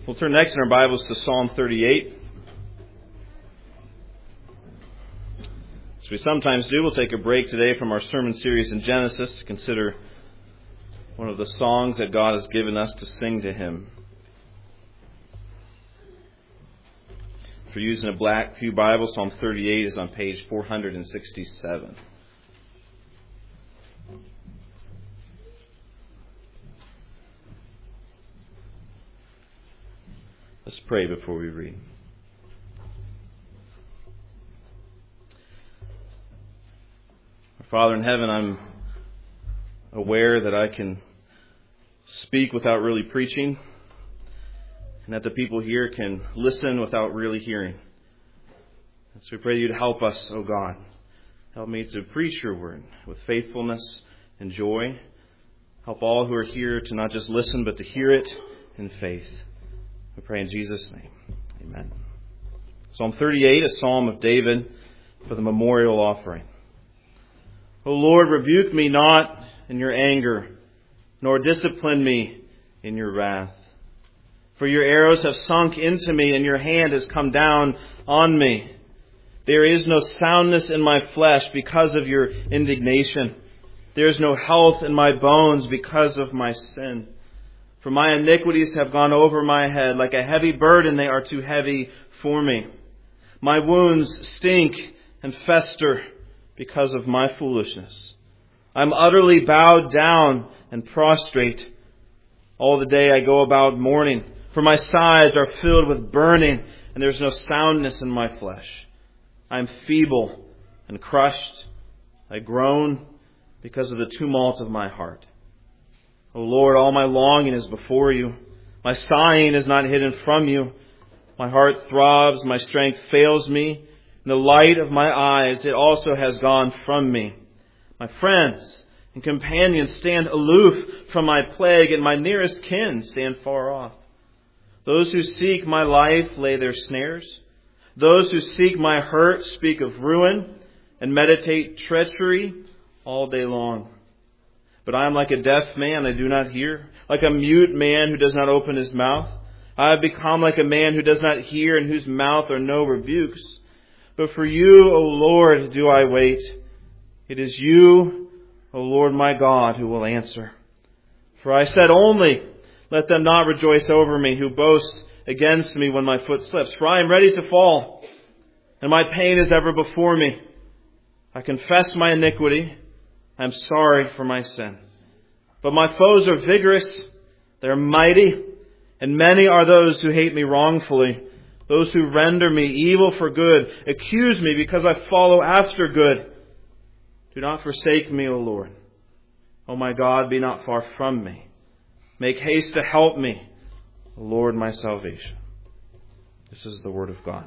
We'll turn next in our Bibles to Psalm 38. As we sometimes do, we'll take a break today from our sermon series in Genesis to consider one of the songs that God has given us to sing to Him. If you're using a Black Pew Bible, Psalm 38 is on page 467. Let's pray before we read. Our Father in heaven, I'm aware that I can speak without really preaching, and that the people here can listen without really hearing. And so we pray you to help us, O God. Help me to preach your word with faithfulness and joy. Help all who are here to not just listen, but to hear it in faith. We pray in Jesus' name. Amen. Psalm 38, a psalm of David for the memorial offering. O Lord, rebuke me not in your anger, nor discipline me in your wrath. For your arrows have sunk into me, and your hand has come down on me. There is no soundness in my flesh because of your indignation. There is no health in my bones because of my sin. For my iniquities have gone over my head. Like a heavy burden, they are too heavy for me. My wounds stink and fester because of my foolishness. I'm utterly bowed down and prostrate. All the day I go about mourning, for my sides are filled with burning, and there's no soundness in my flesh. I'm feeble and crushed. I groan because of the tumult of my heart. O Lord, all my longing is before you. My sighing is not hidden from you. My heart throbs, my strength fails me. In the light of my eyes, it also has gone from me. My friends and companions stand aloof from my plague, and my nearest kin stand far off. Those who seek my life lay their snares. Those who seek my hurt speak of ruin and meditate treachery all day long. But I am like a deaf man, I do not hear, like a mute man who does not open his mouth. I have become like a man who does not hear, in whose mouth are no rebukes. But for you, O Lord, do I wait. It is you, O Lord my God, who will answer. For I said only, let them not rejoice over me, who boast against me when my foot slips. For I am ready to fall, and my pain is ever before me. I confess my iniquity. I am sorry for my sin. But my foes are vigorous, they are mighty, and many are those who hate me wrongfully. Those who render me evil for good, accuse me because I follow after good. Do not forsake me, O Lord. O my God, be not far from me. Make haste to help me, O Lord, my salvation. This is the word of God.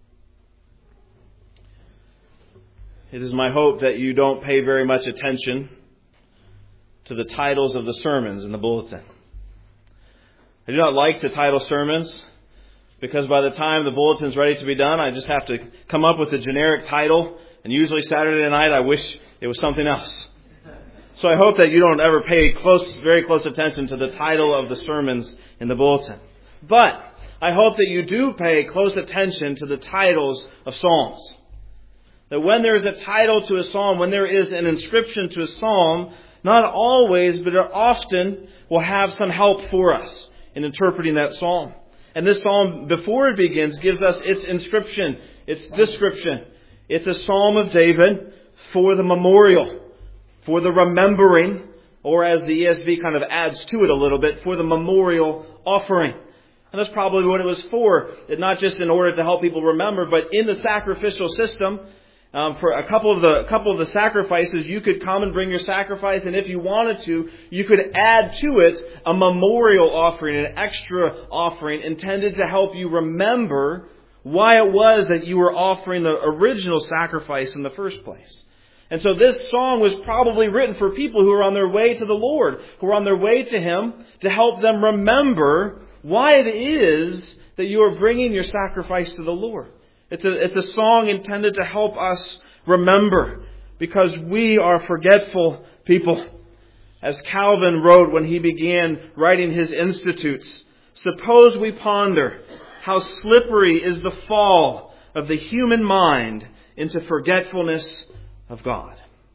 It is my hope that you don't pay very much attention to the titles of the sermons in the bulletin. I do not like to title sermons because by the time the bulletin's ready to be done, I just have to come up with a generic title, and usually Saturday night I wish it was something else. So I hope that you don't ever pay very close attention to the title of the sermons in the bulletin. But I hope that you do pay close attention to the titles of Psalms. That when there is a title to a psalm, when there is an inscription to a psalm, not always, but often will have some help for us in interpreting that psalm. And this psalm, before it begins, gives us its inscription, its description. It's a psalm of David for the memorial, for the remembering, or as the ESV kind of adds to it a little bit, for the memorial offering. And that's probably what it was for. Not just in order to help people remember, but in the sacrificial system, for a couple of the sacrifices, you could come and bring your sacrifice, and if you wanted to, you could add to it a memorial offering, an extra offering intended to help you remember why it was that you were offering the original sacrifice in the first place. And so this song was probably written for people who are on their way to the Lord, who are on their way to Him, to help them remember why it is that you are bringing your sacrifice to the Lord. It's a song intended to help us remember, because we are forgetful people. As Calvin wrote when he began writing his Institutes, Suppose we ponder how slippery is the fall of the human mind into forgetfulness of God.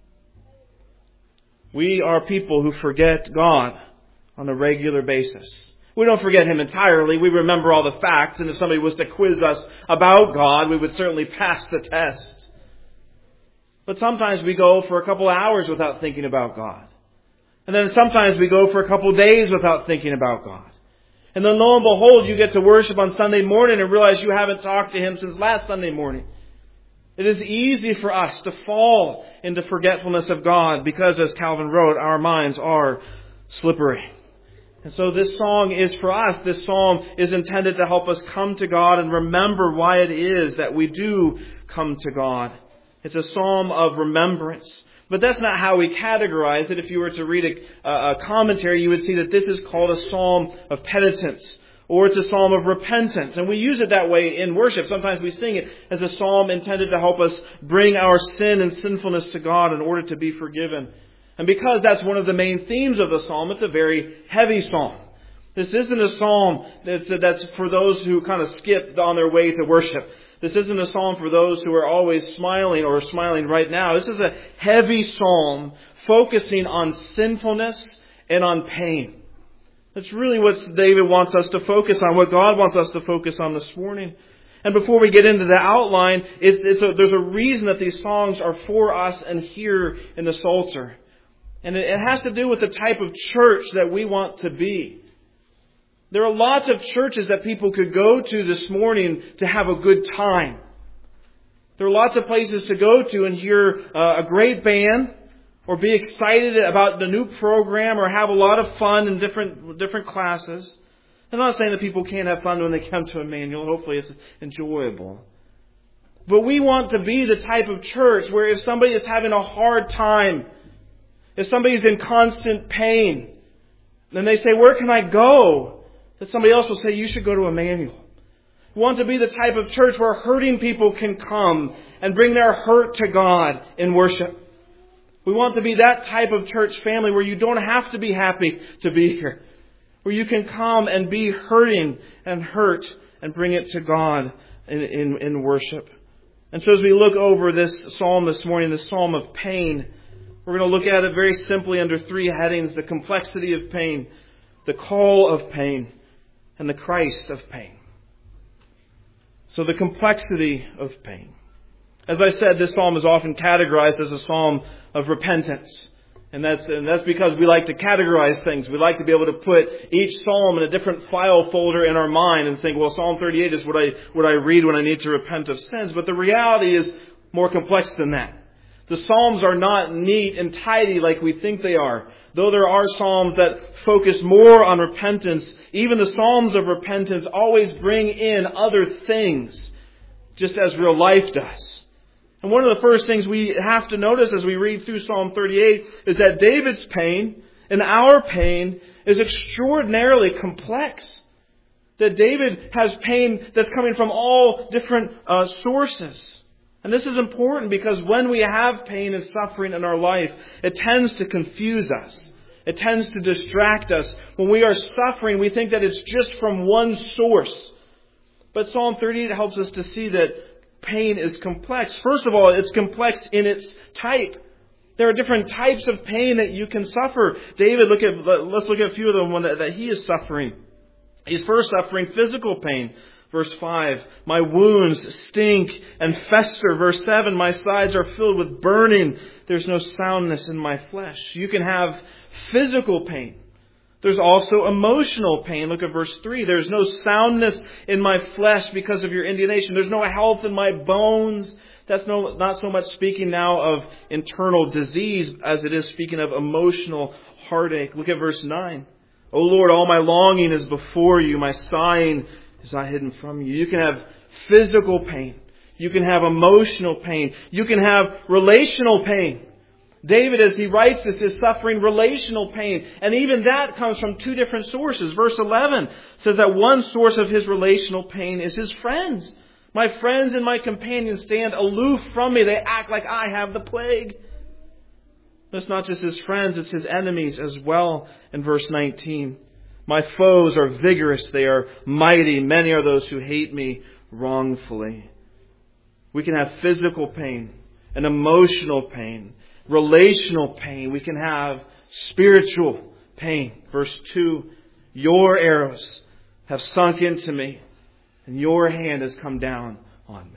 We are people who forget God on a regular basis. We don't forget Him entirely. We remember all the facts, and if somebody was to quiz us about God, we would certainly pass the test. But sometimes we go for a couple hours without thinking about God. And then sometimes we go for a couple days without thinking about God. And then lo and behold, you get to worship on Sunday morning and realize you haven't talked to Him since last Sunday morning. It is easy for us to fall into forgetfulness of God because, as Calvin wrote, our minds are slippery. And so this song is for us. This psalm is intended to help us come to God and remember why it is that we do come to God. It's a psalm of remembrance. But that's not how we categorize it. If you were to read a commentary, you would see that this is called a psalm of penitence, or it's a psalm of repentance. And we use it that way in worship. Sometimes we sing it as a psalm intended to help us bring our sin and sinfulness to God in order to be forgiven. And because that's one of the main themes of the psalm, it's a very heavy psalm. This isn't a psalm that's for those who kind of skip on their way to worship. This isn't a psalm for those who are always smiling or smiling right now. This is a heavy psalm focusing on sinfulness and on pain. That's really what David wants us to focus on, what God wants us to focus on this morning. And before we get into the outline, there's a reason that these songs are for us and here in the Psalter. And it has to do with the type of church that we want to be. There are lots of churches that people could go to this morning to have a good time. There are lots of places to go to and hear a great band, or be excited about the new program, or have a lot of fun in different classes. I'm not saying that people can't have fun when they come to Emmanuel. Hopefully it's enjoyable. But we want to be the type of church where if somebody is having a hard time, if somebody's in constant pain, then they say, "Where can I go?" That somebody else will say, "You should go to Emmanuel." We want to be the type of church where hurting people can come and bring their hurt to God in worship. We want to be that type of church family where you don't have to be happy to be here. Where you can come and be hurting and hurt and bring it to God in worship. And so as we look over this psalm this morning, this psalm of pain, we're going to look at it very simply under three headings: the complexity of pain, the call of pain, and the Christ of pain. So the complexity of pain. As I said, this psalm is often categorized as a psalm of repentance. And that's because we like to categorize things. We like to be able to put each psalm in a different file folder in our mind and think, well, Psalm 38 is what I read when I need to repent of sins. But the reality is more complex than that. The Psalms are not neat and tidy like we think they are. Though there are Psalms that focus more on repentance, even the Psalms of repentance always bring in other things, just as real life does. And one of the first things we have to notice as we read through Psalm 38 is that David's pain and our pain is extraordinarily complex. That David has pain that's coming from all different sources. And this is important because when we have pain and suffering in our life, it tends to confuse us. It tends to distract us. When we are suffering, we think that it's just from one source. But Psalm 38 helps us to see that pain is complex. First of all, it's complex in its type. There are different types of pain that you can suffer. David, let's look at a few of them that he is suffering. He's first suffering physical pain. Verse 5, my wounds stink and fester. Verse 7, my sides are filled with burning. There's no soundness in my flesh. You can have physical pain. There's also emotional pain. Look at verse 3. There's no soundness in my flesh because of your indignation. There's no health in my bones. That's not so much speaking now of internal disease as it is speaking of emotional heartache. Look at verse 9. O Lord, all my longing is before you. My sighing is not hidden from you. You can have physical pain. You can have emotional pain. You can have relational pain. David, as he writes this, is suffering relational pain. And even that comes from two different sources. Verse 11 says that one source of his relational pain is his friends. My friends and my companions stand aloof from me. They act like I have the plague. It's not just his friends, it's his enemies as well in verse 19. My foes are vigorous. They are mighty. Many are those who hate me wrongfully. We can have physical pain and emotional pain, relational pain. We can have spiritual pain. Verse 2, your arrows have sunk into me, and your hand has come down on me.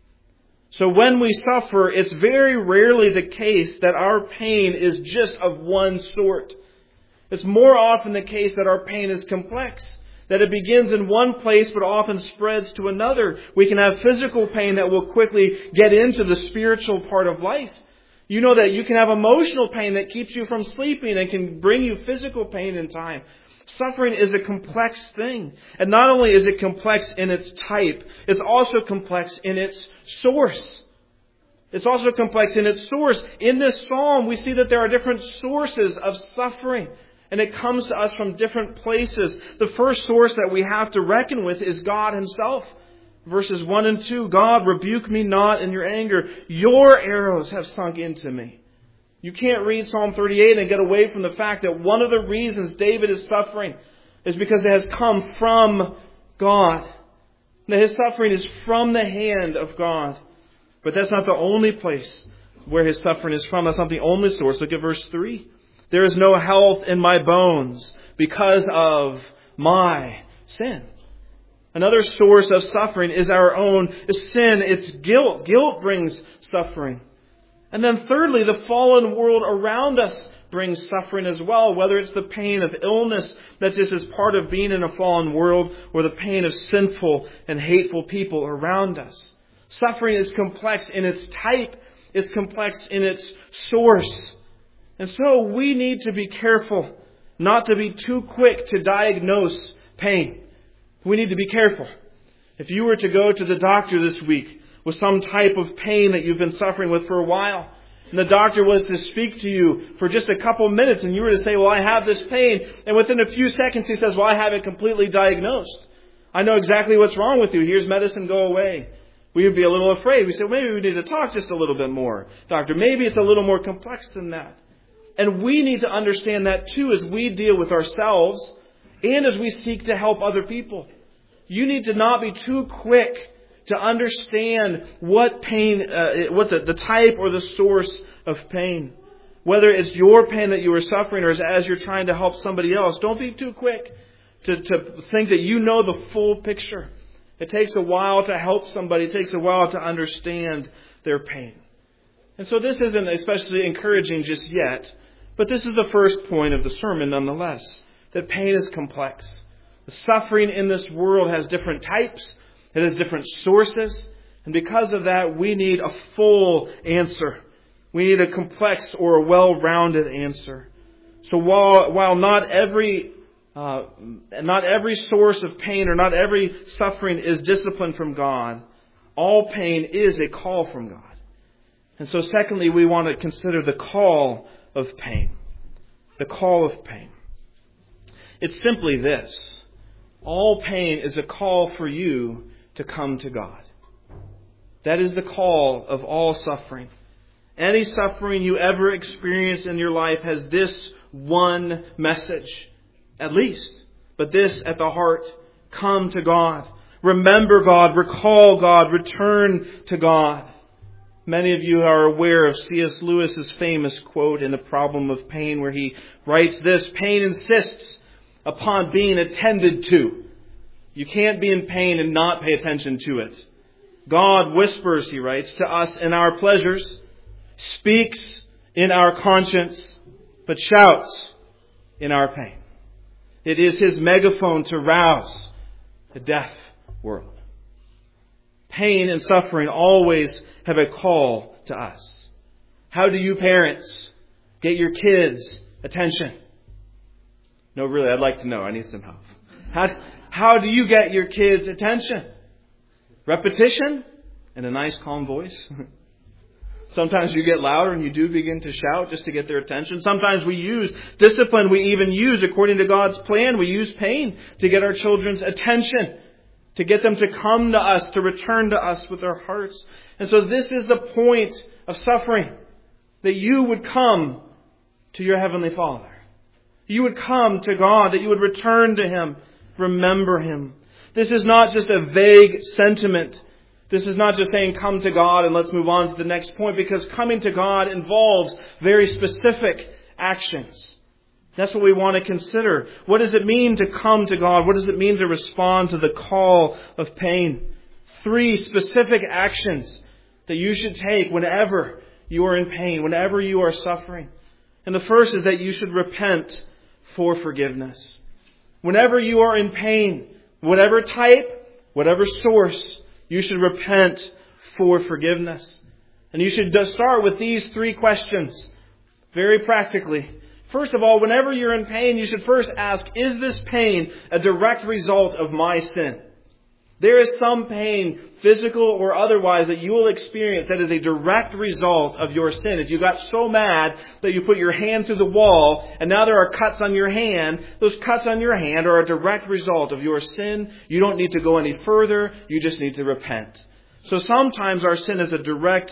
So when we suffer, it's very rarely the case that our pain is just of one sort. It's more often the case that our pain is complex, that it begins in one place but often spreads to another. We can have physical pain that will quickly get into the spiritual part of life. You know that you can have emotional pain that keeps you from sleeping and can bring you physical pain in time. Suffering is a complex thing. And not only is it complex in its type, it's also complex in its source. It's also complex in its source. In this psalm, we see that there are different sources of suffering. And it comes to us from different places. The first source that we have to reckon with is God Himself. Verses 1 and 2, God, rebuke me not in your anger. Your arrows have sunk into me. You can't read Psalm 38 and get away from the fact that one of the reasons David is suffering is because it has come from God. That his suffering is from the hand of God. But that's not the only place where his suffering is from. That's not the only source. Look at verse 3. There is no health in my bones because of my sin. Another source of suffering is our own sin. It's guilt. Guilt brings suffering. And then thirdly, the fallen world around us brings suffering as well, whether it's the pain of illness that just is part of being in a fallen world, or the pain of sinful and hateful people around us. Suffering is complex in its type. It's complex in its source. And so we need to be careful not to be too quick to diagnose pain. We need to be careful. If you were to go to the doctor this week with some type of pain that you've been suffering with for a while, and the doctor was to speak to you for just a couple minutes, and you were to say, well, I have this pain, and within a few seconds he says, well, I have it completely diagnosed. I know exactly what's wrong with you. Here's medicine, go away. We would be a little afraid. We say, well, maybe we need to talk just a little bit more, doctor. Maybe it's a little more complex than that. And we need to understand that too as we deal with ourselves and as we seek to help other people. You need to not be too quick to understand what pain, what the type or the source of pain. Whether it's your pain that you are suffering or as you're trying to help somebody else. Don't be too quick to think that you know the full picture. It takes a while to help somebody. It takes a while to understand their pain. And so this isn't especially encouraging just yet. But this is the first point of the sermon nonetheless. That pain is complex. The suffering in this world has different types. It has different sources. And because of that, we need a full answer. We need a complex or a well-rounded answer. So while not every source of pain or not every suffering is discipline from God, all pain is a call from God. And so secondly, we want to consider the call of pain. The call of pain. It's simply this. All pain is a call for you to come to God. That is the call of all suffering. Any suffering you ever experience in your life has this one message, at least. But this at the heart, come to God. Remember God, recall God, return to God. Many of you are aware of C.S. Lewis's famous quote in The Problem of Pain, where he writes this: pain insists upon being attended to. You can't be in pain and not pay attention to it. God whispers, he writes, to us in our pleasures, speaks in our conscience, but shouts in our pain. It is His megaphone to rouse the deaf world. Pain and suffering always have a call to us. How do you parents get your kids' attention? No, really, I'd like to know. I need some help. How do you get your kids' attention? Repetition and a nice calm voice. Sometimes you get louder and you do begin to shout just to get their attention. Sometimes we use discipline. We even use, according to God's plan, we use pain to get our children's attention, to get them to come to us, to return to us with their hearts. And so this is the point of suffering, that you would come to your Heavenly Father. You would come to God, that you would return to Him, remember Him. This is not just a vague sentiment. This is not just saying come to God and let's move on to the next point, because coming to God involves very specific actions. That's what we want to consider. What does it mean to come to God? What does it mean to respond to the call of pain? 3 specific actions that you should take whenever you are in pain, whenever you are suffering. And the first is that you should repent for forgiveness. Whenever you are in pain, whatever type, whatever source, you should repent for forgiveness. And you should start with these 3 questions, very practically. First of all, whenever you're in pain, you should first ask, is this pain a direct result of my sin? There is some pain, physical or otherwise, that you will experience that is a direct result of your sin. If you got so mad that you put your hand through the wall and now there are cuts on your hand, those cuts on your hand are a direct result of your sin. You don't need to go any further. You just need to repent. So sometimes our sin is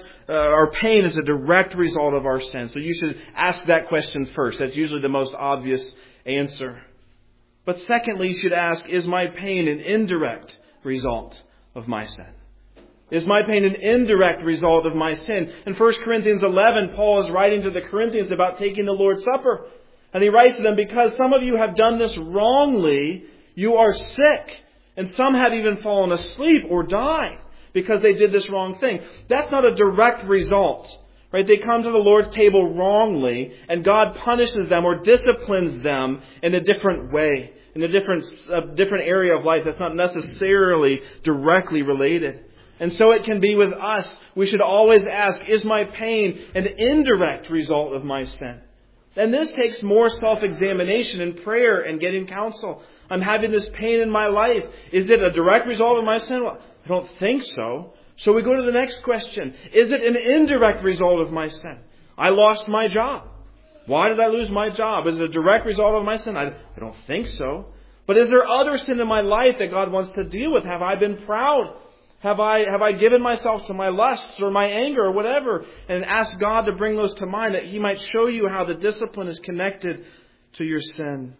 our pain is a direct result of our sin. So you should ask that question first. That's usually the most obvious answer. But secondly, you should ask, is my pain an indirect result of my sin? Is my pain an indirect result of my sin? In 1 Corinthians 11, Paul is writing to the Corinthians about taking the Lord's Supper. And he writes to them, because some of you have done this wrongly, you are sick. And some have even fallen asleep or died because they did this wrong thing. That's not a direct result. Right? They come to the Lord's table wrongly, and God punishes them or disciplines them in a different way, in a different area of life that's not necessarily directly related. And so it can be with us. We should always ask, is my pain an indirect result of my sin? And this takes more self-examination and prayer and getting counsel. I'm having this pain in my life. Is it a direct result of my sin? Well, I don't think so. So we go to the next question. Is it an indirect result of my sin? I lost my job. Why did I lose my job? Is it a direct result of my sin? I don't think so. But is there other sin in my life that God wants to deal with? Have I been proud? Have I given myself to my lusts or my anger or whatever? And ask God to bring those to mind, that He might show you how the discipline is connected to your sin.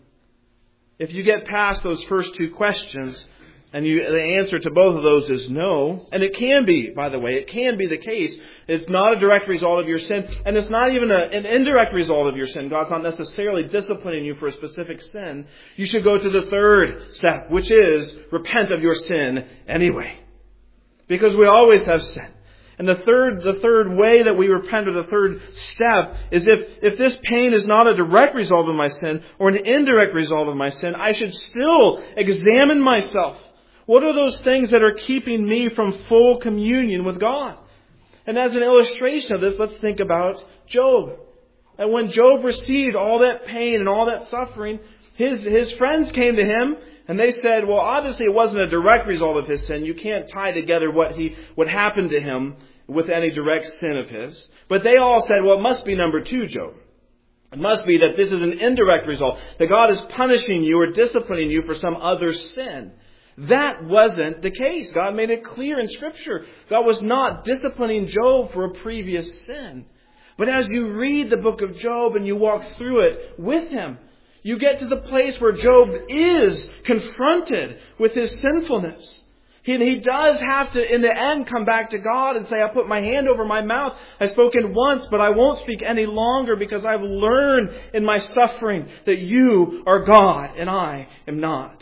If you get past those first 2 questions, and the answer to both of those is no, and it can be, by the way, it can be the case. It's not a direct result of your sin, and it's not even an indirect result of your sin. God's not necessarily disciplining you for a specific sin. You should go to the third step, which is repent of your sin anyway. Because we always have sin. And the third way that we repent, or the third step, is if this pain is not a direct result of my sin or an indirect result of my sin, I should still examine myself. What are those things that are keeping me from full communion with God? And as an illustration of this, let's think about Job. And when Job received all that pain and all that suffering, his friends came to him and they said, well, obviously it wasn't a direct result of his sin. You can't tie together what happened to him with any direct sin of his. But they all said, well, it must be number 2, Job. It must be that this is an indirect result, that God is punishing you or disciplining you for some other sin. That wasn't the case. God made it clear in Scripture. God was not disciplining Job for a previous sin. But as you read the book of Job and you walk through it with him, you get to the place where Job is confronted with his sinfulness. He does have to, in the end, come back to God and say, I put my hand over my mouth. I've spoken once, but I won't speak any longer, because I've learned in my suffering that you are God and I am not.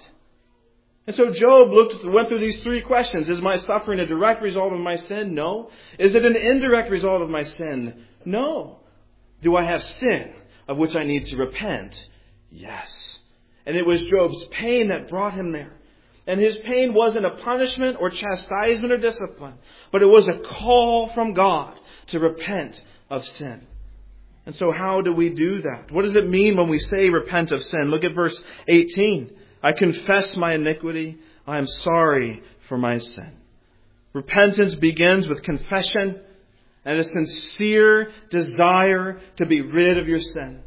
And so Job went through these 3 questions. Is my suffering a direct result of my sin? No. Is it an indirect result of my sin? No. Do I have sin of which I need to repent? Yes. And it was Job's pain that brought him there. And his pain wasn't a punishment or chastisement or discipline, but it was a call from God to repent of sin. And so how do we do that? What does it mean when we say repent of sin? Look at verse 18. I confess my iniquity. I am sorry for my sin. Repentance begins with confession and a sincere desire to be rid of your sin.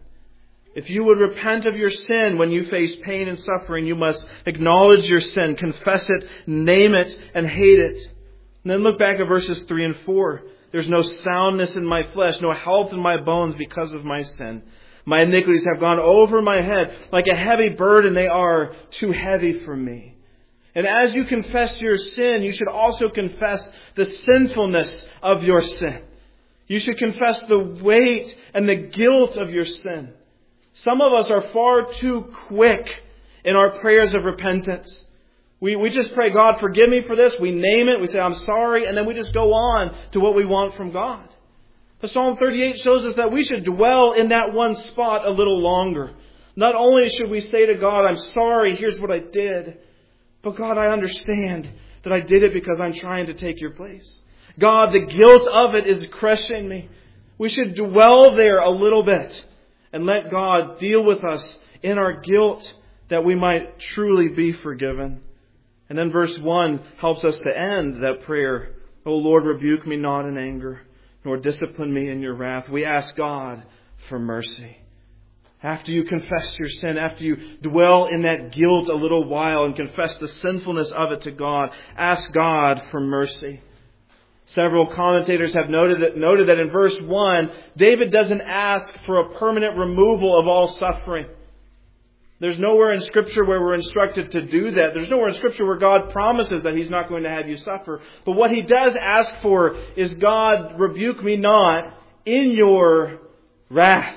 If you would repent of your sin when you face pain and suffering, you must acknowledge your sin, confess it, name it, and hate it. And then look back at verses 3 and 4. There's no soundness in my flesh, no health in my bones because of my sin. My iniquities have gone over my head. Like a heavy burden, they are too heavy for me. And as you confess your sin, you should also confess the sinfulness of your sin. You should confess the weight and the guilt of your sin. Some of us are far too quick in our prayers of repentance. We just pray, God, forgive me for this. We name it. We say, I'm sorry. And then we just go on to what we want from God. But Psalm 38 shows us that we should dwell in that one spot a little longer. Not only should we say to God, I'm sorry, here's what I did. But God, I understand that I did it because I'm trying to take your place. God, the guilt of it is crushing me. We should dwell there a little bit and let God deal with us in our guilt that we might truly be forgiven. And then verse 1 helps us to end that prayer. O Lord, rebuke me not in anger, nor discipline me in your wrath. We ask God for mercy. After you confess your sin, after you dwell in that guilt a little while and confess the sinfulness of it to God, ask God for mercy. Several commentators have noted that in verse 1, David doesn't ask for a permanent removal of all suffering. There's nowhere in Scripture where we're instructed to do that. There's nowhere in Scripture where God promises that He's not going to have you suffer. But what He does ask for is, God, rebuke me not in your wrath.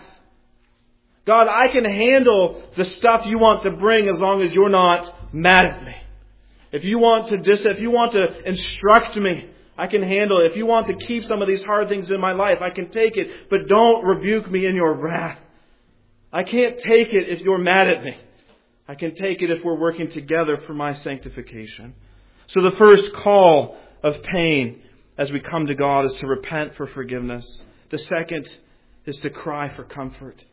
God, I can handle the stuff you want to bring as long as you're not mad at me. If you want to instruct me, I can handle it. If you want to keep some of these hard things in my life, I can take it. But don't rebuke me in your wrath. I can't take it if you're mad at me. I can take it if we're working together for my sanctification. So the first call of pain as we come to God is to repent for forgiveness. The second is to cry for comfort.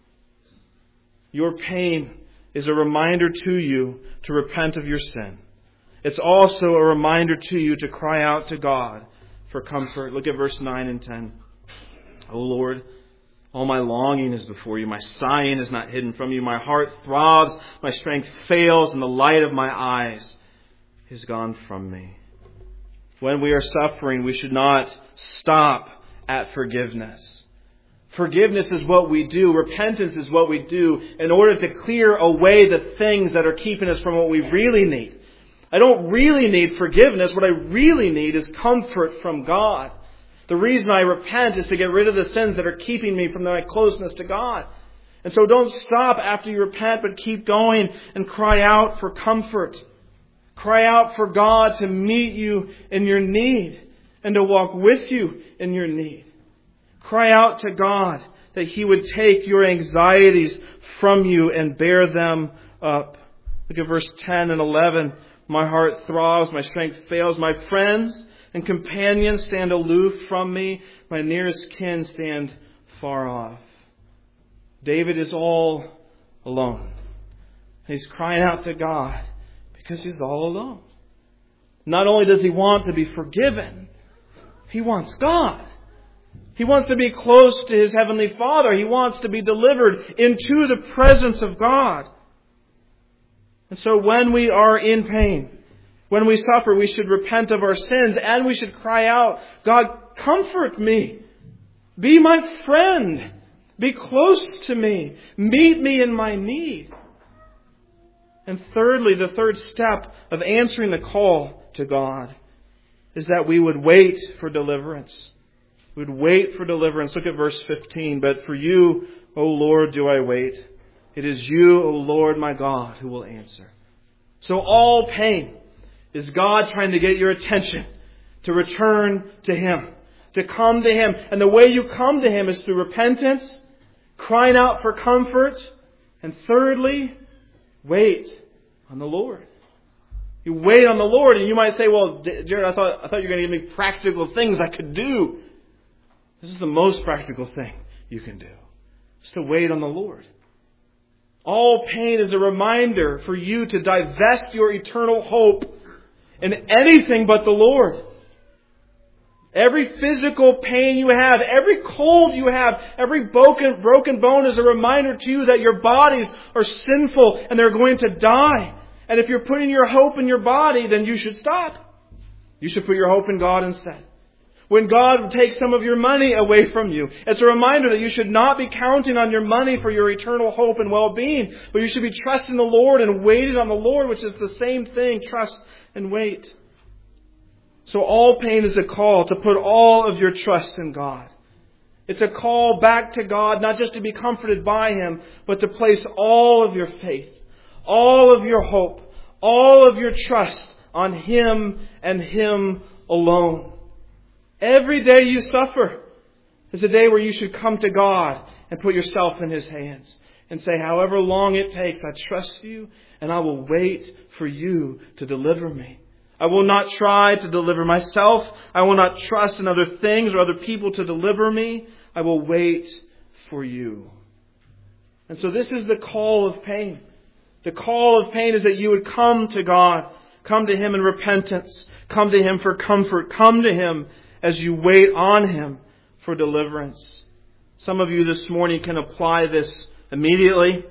Your pain is a reminder to you to repent of your sin. It's also a reminder to you to cry out to God for comfort. Look at verse 9 and 10. O Lord, all my longing is before you. My sighing is not hidden from you. My heart throbs. My strength fails, and the light of my eyes is gone from me. When we are suffering, we should not stop at forgiveness. Forgiveness is what we do. Repentance is what we do in order to clear away the things that are keeping us from what we really need. I don't really need forgiveness. What I really need is comfort from God. The reason I repent is to get rid of the sins that are keeping me from my closeness to God. And so don't stop after you repent, but keep going and cry out for comfort. Cry out for God to meet you in your need and to walk with you in your need. Cry out to God that He would take your anxieties from you and bear them up. Look at verse 10 and 11. My heart throbs, my strength fails. My friends and companions stand aloof from me. My nearest kin stand far off. David is all alone. He's crying out to God because he's all alone. Not only does he want to be forgiven, he wants God. He wants to be close to his Heavenly Father. He wants to be delivered into the presence of God. And so when we are in pain, when we suffer, we should repent of our sins and we should cry out, God, comfort me. Be my friend. Be close to me. Meet me in my need. And thirdly, the third step of answering the call to God is that we would wait for deliverance. We would wait for deliverance. Look at verse 15. But for you, O Lord, do I wait. It is you, O Lord, my God, who will answer. So all pain is God trying to get your attention to return to Him, to come to Him. And the way you come to Him is through repentance, crying out for comfort, and thirdly, wait on the Lord. You wait on the Lord, and you might say, well, Jared, I thought you were going to give me practical things I could do. This is the most practical thing you can do. Just to wait on the Lord. All pain is a reminder for you to divest your eternal hope in anything but the Lord. Every physical pain you have, every cold you have, every broken bone is a reminder to you that your bodies are sinful and they're going to die. And if you're putting your hope in your body, then you should stop. You should put your hope in God instead. When God takes some of your money away from you. It's a reminder that you should not be counting on your money for your eternal hope and well-being, but you should be trusting the Lord and waiting on the Lord, which is the same thing, trust and wait. So all pain is a call to put all of your trust in God. It's a call back to God, not just to be comforted by Him, but to place all of your faith, all of your hope, all of your trust on Him and Him alone. Every day you suffer is a day where you should come to God and put yourself in His hands and say, however long it takes, I trust you and I will wait for you to deliver me. I will not try to deliver myself. I will not trust in other things or other people to deliver me. I will wait for you. And so this is the call of pain. The call of pain is that you would come to God. Come to Him in repentance. Come to Him for comfort. Come to Him as you wait on Him for deliverance. Some of you this morning can apply this immediately.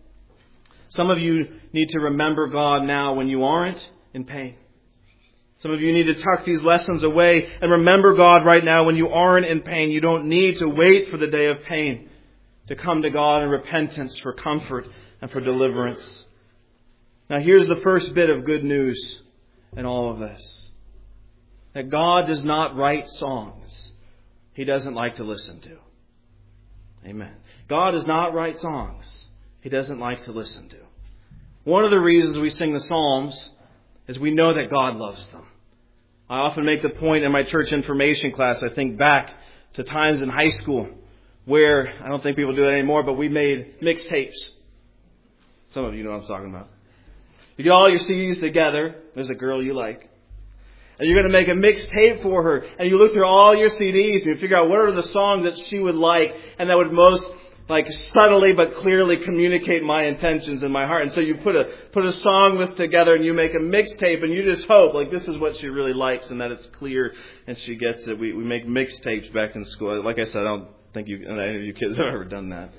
Some of you need to remember God now when you aren't in pain. Some of you need to tuck these lessons away and remember God right now when you aren't in pain. You don't need to wait for the day of pain to come to God in repentance for comfort and for deliverance. Now here's the first bit of good news in all of this. That God does not write songs He doesn't like to listen to. Amen. God does not write songs He doesn't like to listen to. One of the reasons we sing the Psalms is we know that God loves them. I often make the point in my church information class, I think back to times in high school where, I don't think people do it anymore, but we made mixtapes. Some of you know what I'm talking about. You get all your CDs together, there's a girl you like, and you're going to make a mixtape for her, and you look through all your CDs and you figure out what are the songs that she would like and that would most subtly but clearly communicate my intentions in my heart. And so you put a song list together and you make a mixtape and you just hope this is what she really likes and that it's clear and she gets it. We make mixtapes back in school. Like I said, I don't think any of you kids have ever done that.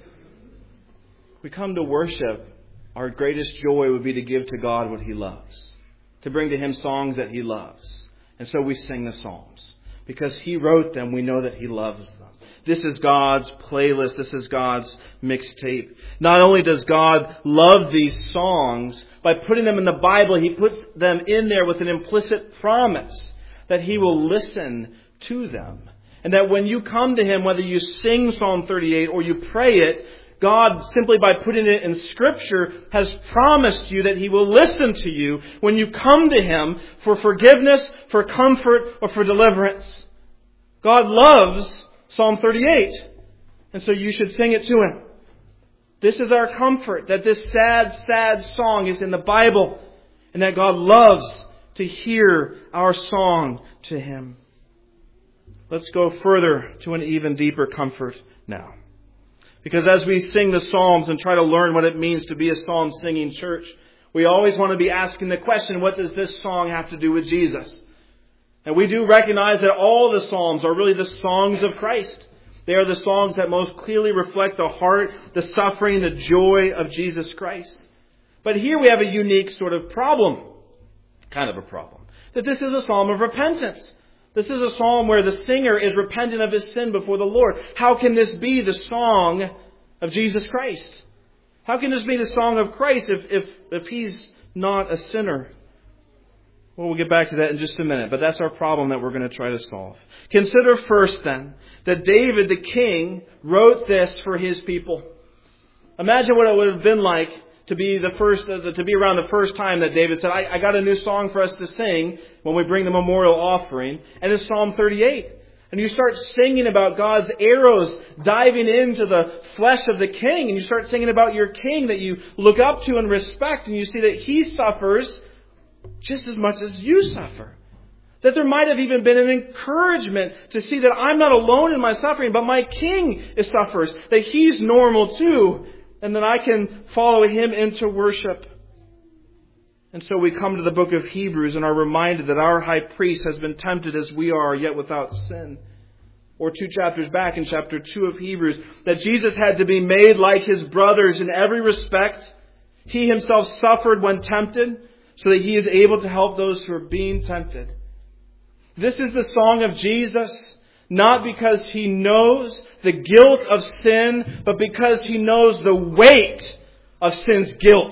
We come to worship. Our greatest joy would be to give to God what He loves, to bring to Him songs that He loves. And so we sing the Psalms. Because He wrote them, we know that He loves them. This is God's playlist. This is God's mixtape. Not only does God love these songs, by putting them in the Bible, He puts them in there with an implicit promise that He will listen to them. And that when you come to Him, whether you sing Psalm 38 or you pray it, God, simply by putting it in Scripture, has promised you that He will listen to you when you come to Him for forgiveness, for comfort, or for deliverance. God loves Psalm 38. And so you should sing it to Him. This is our comfort, that this sad, sad song is in the Bible, and that God loves to hear our song to Him. Let's go further to an even deeper comfort now. Because as we sing the Psalms and try to learn what it means to be a psalm singing church, we always want to be asking the question, what does this song have to do with Jesus? And we do recognize that all the Psalms are really the songs of Christ. They are the songs that most clearly reflect the heart, the suffering, the joy of Jesus Christ. But here we have a unique sort of problem. Kind of a problem. That this is a psalm of repentance. This is a psalm where the singer is repentant of his sin before the Lord. How can this be the song of Jesus Christ? How can this be the song of Christ if He's not a sinner? Well, we'll get back to that in just a minute, but that's our problem that we're going to try to solve. Consider first then that David the king wrote this for his people. Imagine what it would have been like to be around the first time that David said, I got a new song for us to sing when we bring the memorial offering. And it's Psalm 38. And you start singing about God's arrows diving into the flesh of the king. And you start singing about your king that you look up to and respect. And you see that he suffers just as much as you suffer. That there might have even been an encouragement to see that I'm not alone in my suffering, but my king suffers. That he's normal too. And then I can follow him into worship. And so we come to the book of Hebrews and are reminded that our high priest has been tempted as we are, yet without sin. Or 2 chapters back in chapter 2 of Hebrews, that Jesus had to be made like his brothers in every respect. He himself suffered when tempted, so that he is able to help those who are being tempted. This is the song of Jesus, not because He knows the guilt of sin, but because He knows the weight of sin's guilt.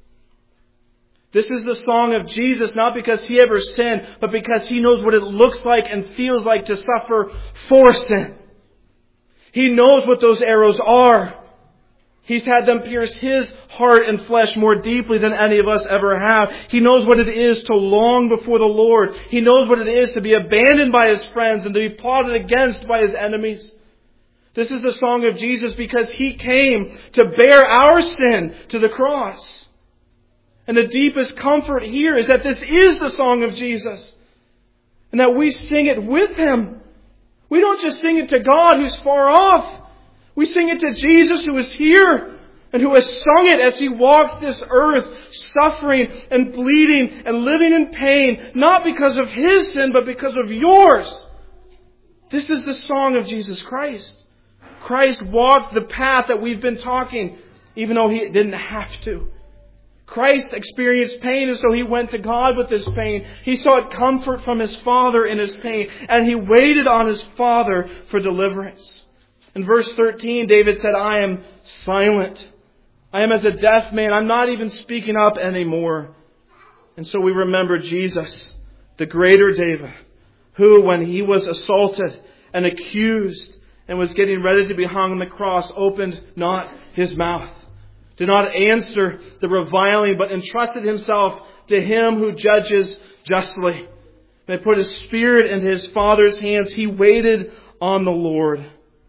This is the song of Jesus, not because He ever sinned, but because He knows what it looks like and feels like to suffer for sin. He knows what those arrows are. He's had them pierce His heart and flesh more deeply than any of us ever have. He knows what it is to long before the Lord. He knows what it is to be abandoned by His friends and to be plotted against by His enemies. This is the song of Jesus because He came to bear our sin to the cross. And the deepest comfort here is that this is the song of Jesus. And that we sing it with Him. We don't just sing it to God who's far off. We sing it to Jesus who is here and who has sung it as He walked this earth, suffering and bleeding and living in pain, not because of His sin, but because of yours. This is the song of Jesus Christ. Christ walked the path that we've been talking, even though He didn't have to. Christ experienced pain, and so He went to God with His pain. He sought comfort from His Father in His pain, and He waited on His Father for deliverance. In verse 13, David said, I am silent. I am as a deaf man. I'm not even speaking up anymore. And so we remember Jesus, the greater David, who, when he was assaulted and accused and was getting ready to be hung on the cross, opened not his mouth. Did not answer the reviling, but entrusted himself to Him who judges justly. They put his spirit into His Father's hands. He waited on the Lord.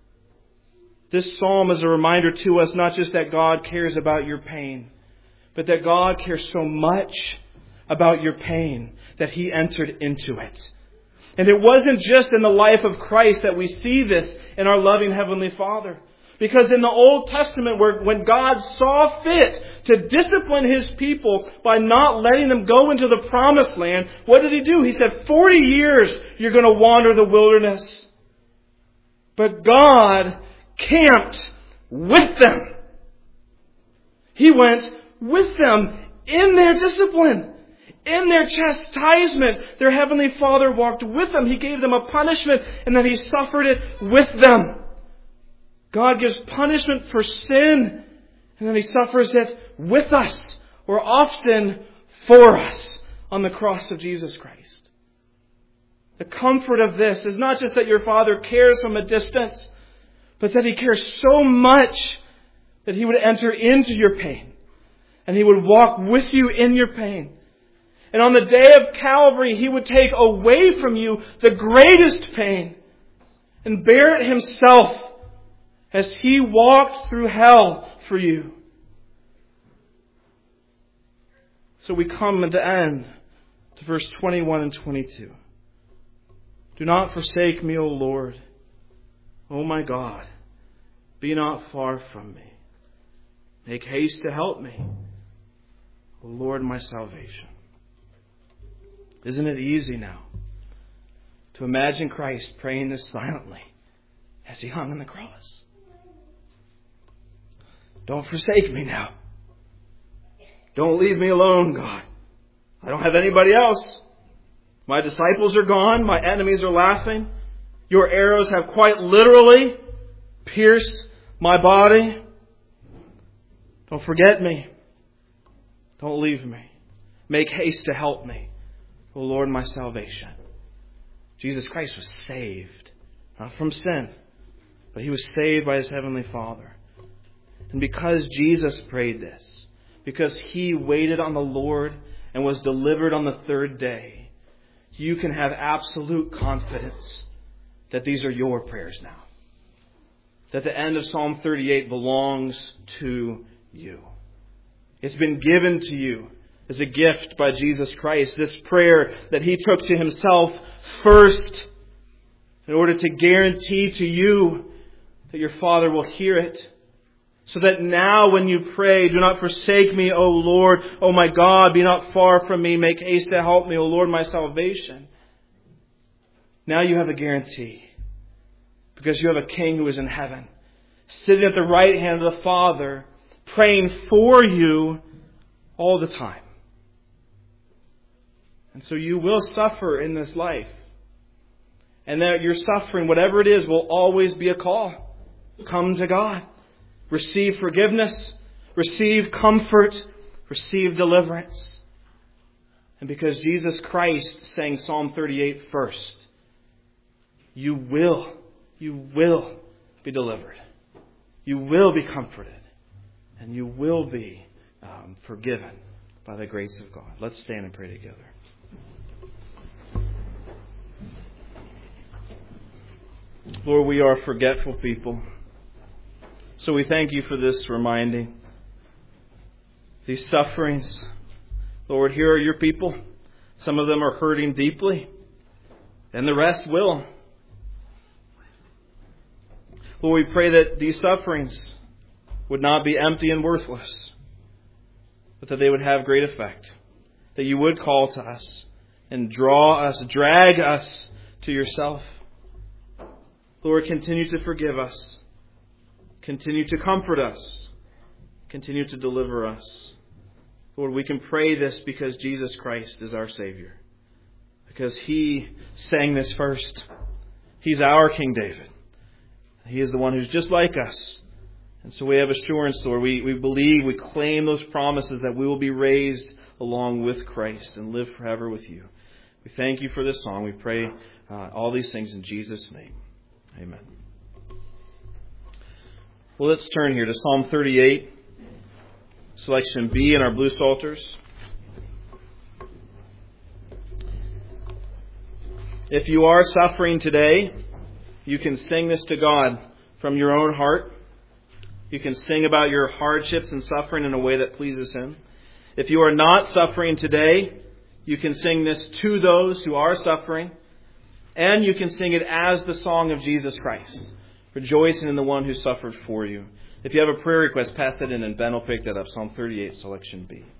This psalm is a reminder to us not just that God cares about your pain, but that God cares so much about your pain that He entered into it. And it wasn't just in the life of Christ that we see this in our loving Heavenly Father. Because in the Old Testament, when God saw fit to discipline His people by not letting them go into the Promised Land, what did He do? He said, 40 years you're going to wander the wilderness. But God camped with them. He went with them in their discipline, in their chastisement. Their Heavenly Father walked with them. He gave them a punishment, and then He suffered it with them. God gives punishment for sin, and then He suffers it with us, or often for us, on the cross of Jesus Christ. The comfort of this is not just that your Father cares from a distance, but that He cares so much that He would enter into your pain, and He would walk with you in your pain. And on the day of Calvary, He would take away from you the greatest pain and bear it Himself as He walked through hell for you. So we come at the end to verse 21 and 22. Do not forsake me, O Lord. O my God, be not far from me. Make haste to help me, O Lord, my salvation. Isn't it easy now to imagine Christ praying this silently as He hung on the cross? Don't forsake me now. Don't leave me alone, God. I don't have anybody else. My disciples are gone. My enemies are laughing. Your arrows have quite literally pierced my body. Don't forget me. Don't leave me. Make haste to help me, O Lord, my salvation. Jesus Christ was saved, not from sin, but He was saved by His Heavenly Father. And because Jesus prayed this, because He waited on the Lord and was delivered on the third day, you can have absolute confidence that these are your prayers now. That the end of Psalm 38 belongs to you. It's been given to you as a gift by Jesus Christ. This prayer that He took to Himself first in order to guarantee to you that your Father will hear it. So that now when you pray, do not forsake me, O Lord, O my God, be not far from me, make haste to help me, O Lord, my salvation. Now you have a guarantee. Because you have a King who is in heaven, sitting at the right hand of the Father, praying for you all the time. And so you will suffer in this life. And that your suffering, whatever it is, will always be a call. Come to God. Receive forgiveness. Receive comfort. Receive deliverance. And because Jesus Christ sang Psalm 38 first, you will be delivered. You will be comforted. And you will be forgiven by the grace of God. Let's stand and pray together. Lord, we are forgetful people. So we thank you for this reminding. These sufferings. Lord, here are your people. Some of them are hurting deeply. And the rest will. Lord, we pray that these sufferings would not be empty and worthless, but that they would have great effect. That you would call to us and draw us, drag us to yourself. Lord, continue to forgive us. Continue to comfort us. Continue to deliver us. Lord, we can pray this because Jesus Christ is our Savior. Because He sang this first. He's our King David. He is the one who's just like us. And so we have assurance, Lord. We believe, we claim those promises that we will be raised along with Christ and live forever with you. We thank you for this song. We pray all these things in Jesus' name. Amen. Well, let's turn here to Psalm 38, selection B in our blue psalters. If you are suffering today, you can sing this to God from your own heart. You can sing about your hardships and suffering in a way that pleases Him. If you are not suffering today, you can sing this to those who are suffering. And you can sing it as the song of Jesus Christ, rejoicing in the one who suffered for you. If you have a prayer request, pass that in and Ben will pick that up. Psalm 38, selection B.